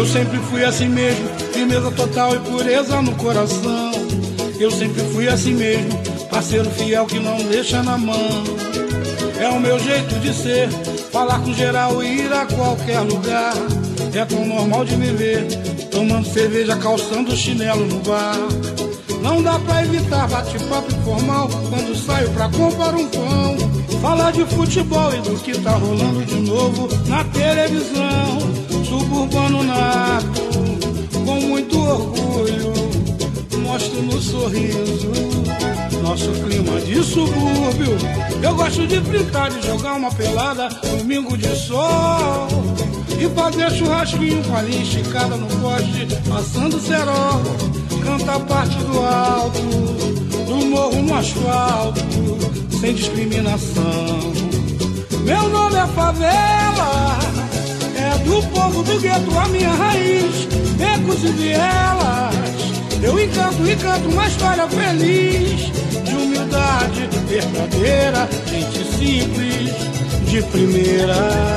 sempre fui assim mesmo, firmeza total e pureza no coração. Eu sempre fui assim mesmo, parceiro fiel que não deixa na mão. É o meu jeito de ser, falar com geral e ir a qualquer lugar. É tão normal de me ver, tomando cerveja, calçando chinelo no bar. Não dá pra evitar bate-papo informal quando saio pra comprar um pão. Falar de futebol e do que tá rolando de novo na televisão. Suburbano nato, com muito orgulho, mostro no sorriso nosso clima de subúrbio. Eu gosto de brincar, de jogar uma pelada, domingo de sol, e fazer churrasquinho com a linha esticada no poste, passando cerol. Canta parte do alto, do morro no asfalto, sem discriminação. Meu nome é favela, é do povo do gueto a minha raiz, becos e vielas. Eu encanto uma história feliz, de humildade verdadeira, gente simples, de primeira.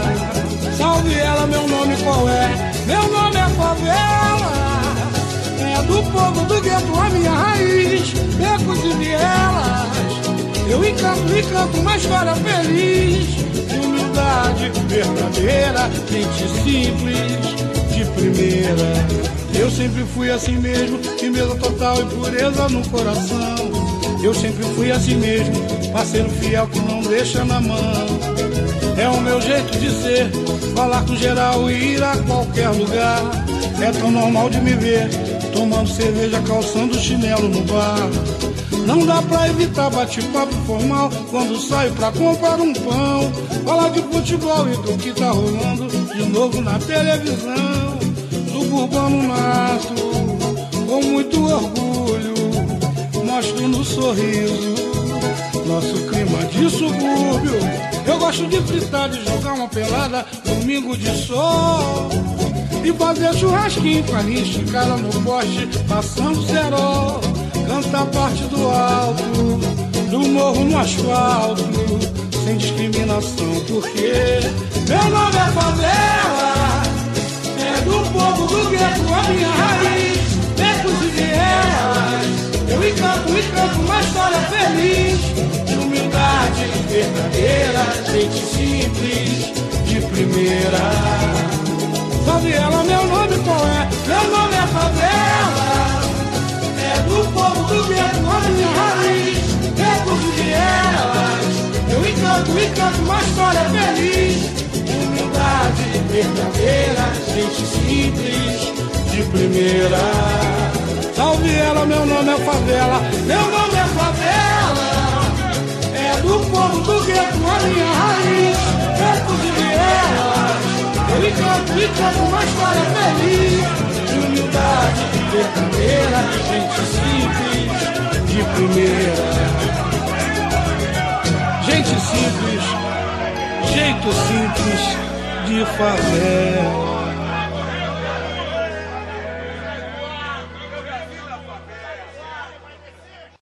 Salve ela, meu nome qual é? Meu nome é favela, é do povo do gueto a minha raiz, becos e vielas. Eu encanto uma história feliz, de humildade verdadeira, gente simples, de primeira. Eu sempre fui assim mesmo, firmeza total e pureza no coração. Eu sempre fui assim mesmo, parceiro fiel que não deixa na mão. É o meu jeito de ser, falar com geral e ir a qualquer lugar. É tão normal de me ver, tomando cerveja, calçando chinelo no bar. Não dá pra evitar bate-papo formal quando saio pra comprar um pão. Falar de futebol e do que tá rolando de novo na televisão. Suburbano nato, com muito orgulho, mostro no sorriso nosso clima de subúrbio. Eu gosto de fritar, de jogar uma pelada, domingo de sol, e fazer churrasquinho com a linha esticada no poste, passando cerol. Canta parte do alto, do morro no asfalto, sem discriminação, porque meu nome é favela, é do povo do gueto a minha raiz, becos e vielas. Eu encanto uma história feliz, de humildade verdadeira, gente simples, de primeira. Salve ela, meu nome qual é? Meu nome é favela, é do povo do gueto a minha raiz, becos e vielas. Eu encanto uma história feliz, de humildade verdadeira, gente simples, de primeira. Salve ela, meu nome é favela, meu nome é favela, é do povo do gueto a minha raiz, becos e vielas. Eu encanto uma história feliz, de humildade verdadeira, gente simples, de primeira. Gente simples, jeito simples de favela.